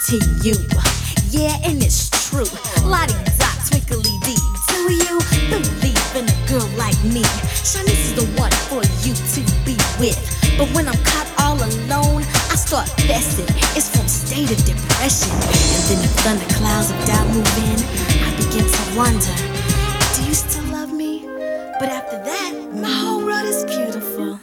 to you. Yeah, and it's true. Lottie dot, twinkly dee. Do you believe in a girl like me? Shanice is the one for you to be with. But when I'm caught all alone, I start fessing. It's from state of depression. And then the thunderclouds of doubt move in. I begin to wonder, do you still love me? But after that, my whole world is beautiful.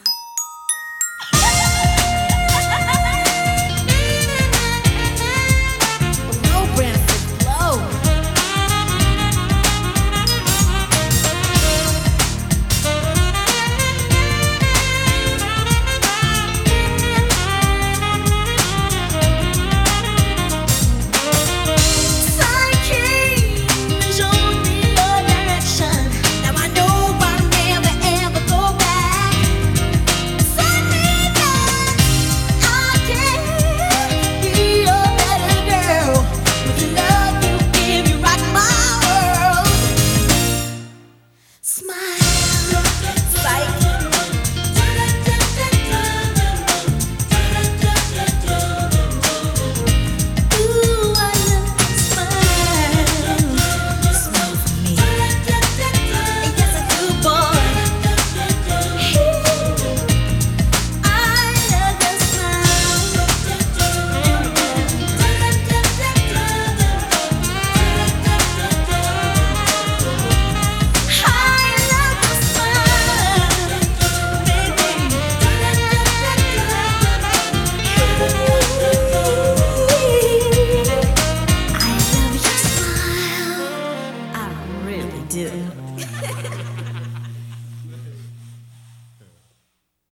Do.